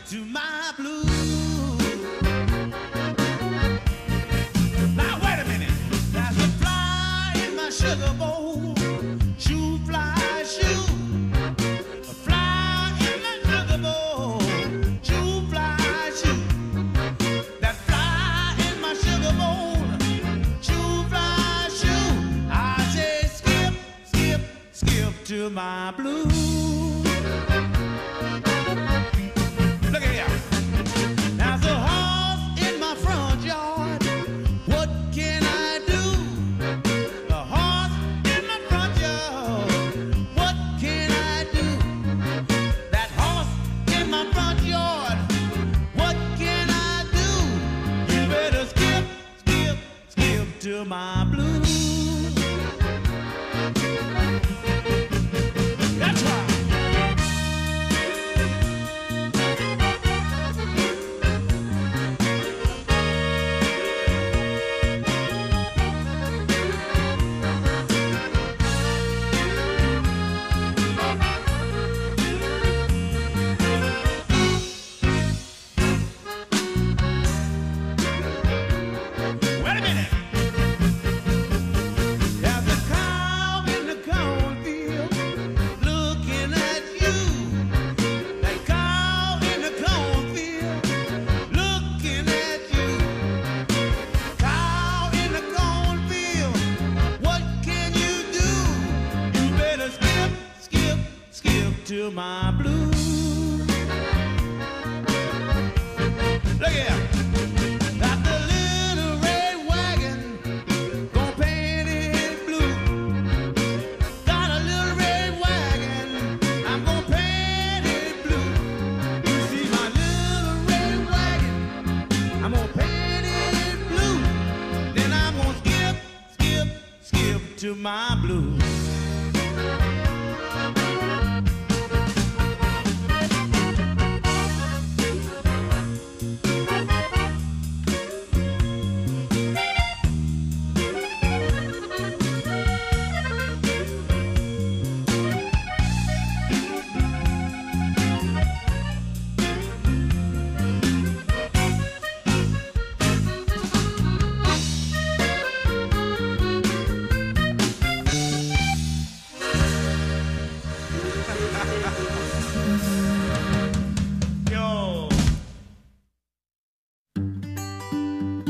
to my blues. Now wait a minute, there's a fly in my sugar bowl. Shoo fly, shoo. A fly in my sugar bowl. Shoo fly, shoo. That fly in my sugar bowl. Shoo fly, shoo. I say skip, skip, skip to my blues. Look at here. There's a horse in my front yard. What can I do? A horse in my front yard. What can I do? That horse in my front yard. What can I do? You better skip, skip, skip to my blues. That's right. To my blues. Look here. Got the little red wagon, gonna paint it blue. Got a little red wagon, I'm gonna paint it blue. You see my little red wagon, I'm gonna paint it blue. Then I'm gonna skip, skip, skip to my blues.